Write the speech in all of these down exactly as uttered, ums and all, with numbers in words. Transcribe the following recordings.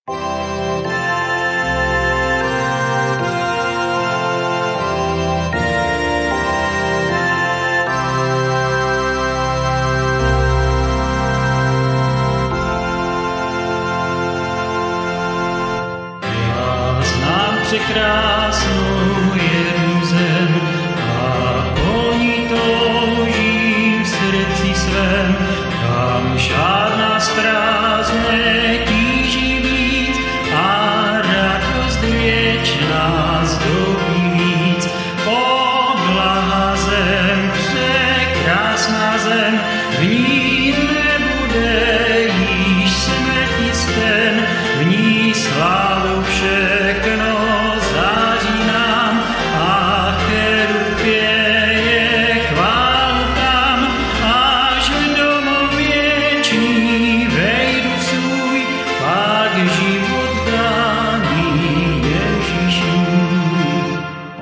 Krásnou jednu zem a po ní toužím v srdci svém, kam žádná stráž netíží víc a radost věčná zdobí víc. Poblahá zem, překrásná zem, v ní nebude již smrti sten, v ní slávou všechno září nám a cherub pěje chválu tam, až v domov věčný vejdu svůj, pak život daný Ježíši můj.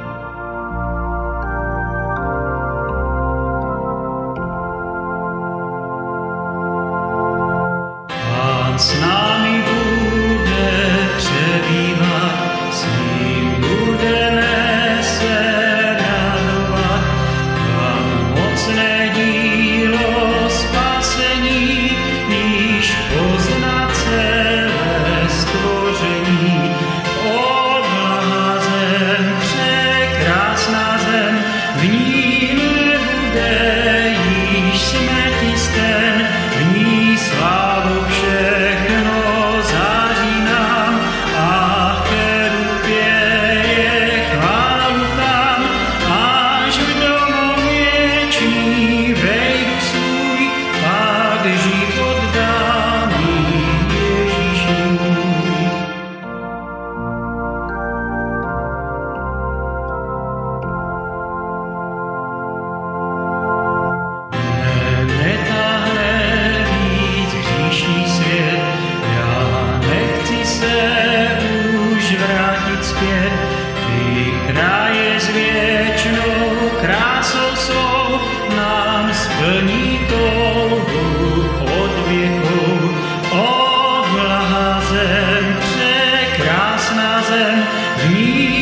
Pán s námi bude přebývat, s ním budeme se radovat, kam mocné dílo spasení již pozná celé stvoření. Poblahá zem, překrásná zem, v ní nebude již smrti sten, v ní slávou všechno září nám a cherub pěje chválu tam, až v domov věčný vejdu svůj, pak život daný Ježíši můj. Netáhne víc hříšný svět, já nechci se už vrátit zpět. Ty kraje s věčnou krásou svou nám splní touhu od věku. Oblahá zem, překrásná zem, v ní